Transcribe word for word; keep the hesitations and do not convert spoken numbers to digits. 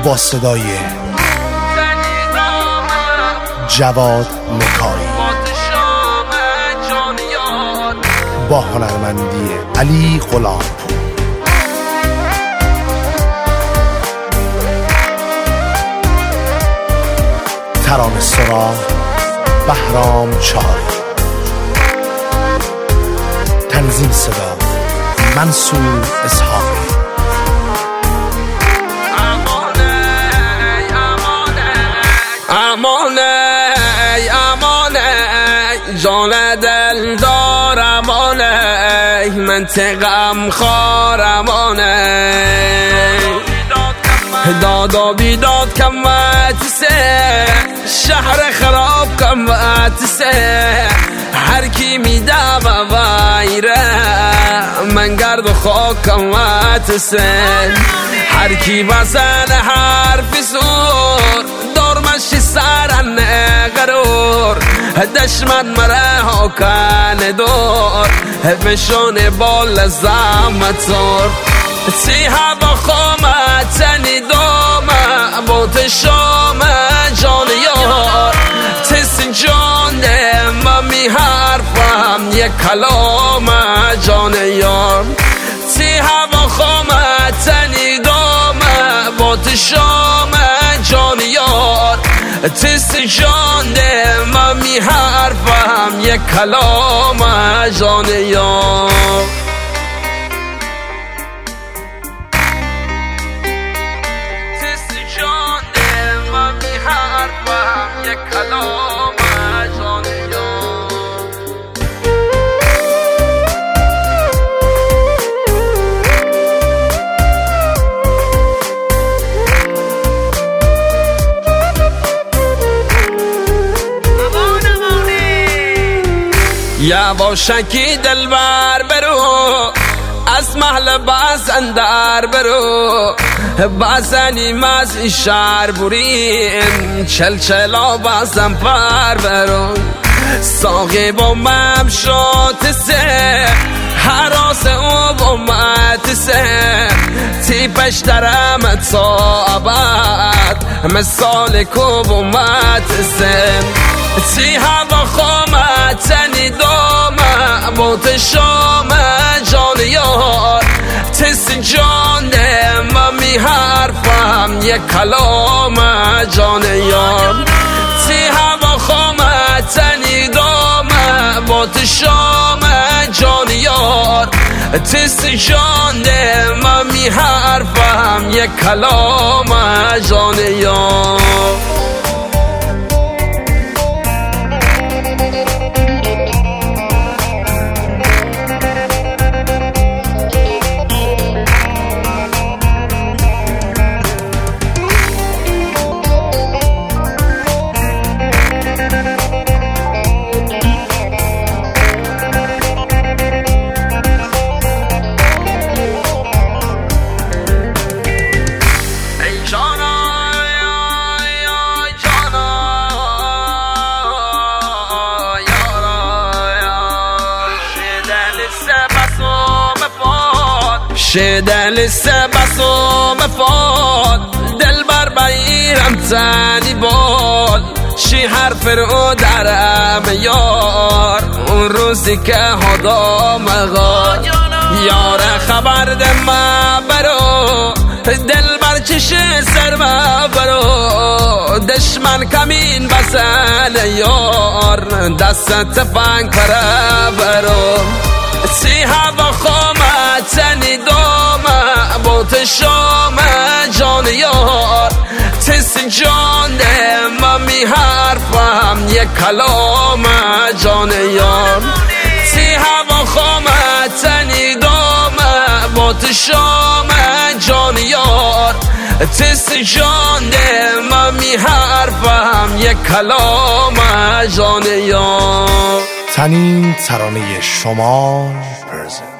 با صدای جواد مکاری با هنرمندی علی غلامپور. ترانه سرا بهرام چاری. تنظیم صدا منصور اسحاقی. امانه امانه جان دل دار امانه منطقم خار امانه دادا بیداد کمت سه شهر خراب کمت سه هر کی میدم وایره من گرد و خاک کمت سه هر کی بزن حرف زور دارمش سرن غرور دشمن مره ها کن دور بشون بال زمت زور سی هوا خامت تنی دومه بوت شام جان یار تسین جان من می حرفم یک کلام جان یار سی هوا خامت تنی دومه بوت شام جان یار تسین جان من می حرفم یک کلام جان یار کلام جان یار. یواشکی دلبر برو از محل باز اندر برو بازنیم از این شهر بریم چل چلا بازم پر برو ساقی با ممشات سه حراس او با مت سه تیپش درمت صابت مثال کو با مت سه تی هوا خامت تنی دومه بوت شام جان یار تسین جان من می حرفم یک کلام جان یار تی هوا خامت تنی دومه بوت شام جان یار تسین جان من می حرفم یک کلام جان یار شدل سبس و مفاد دل بر بیرم تنی بال شی حرف رو درم یار اون روزی که هدا مغاد یار خبر دم برو دل بر چش سر برو دشمن کمین بسن یار دست تفنگ پر برو سی هوا خامت تنی دومه بوت شام جان یار تسین جان من می حرفم یک کلام جان یار سی هوا خامت تنی دومه بوت شام جان یار تسین جان من می حرفم یک کلام جان یار. تنین ترانه شما پرزنت.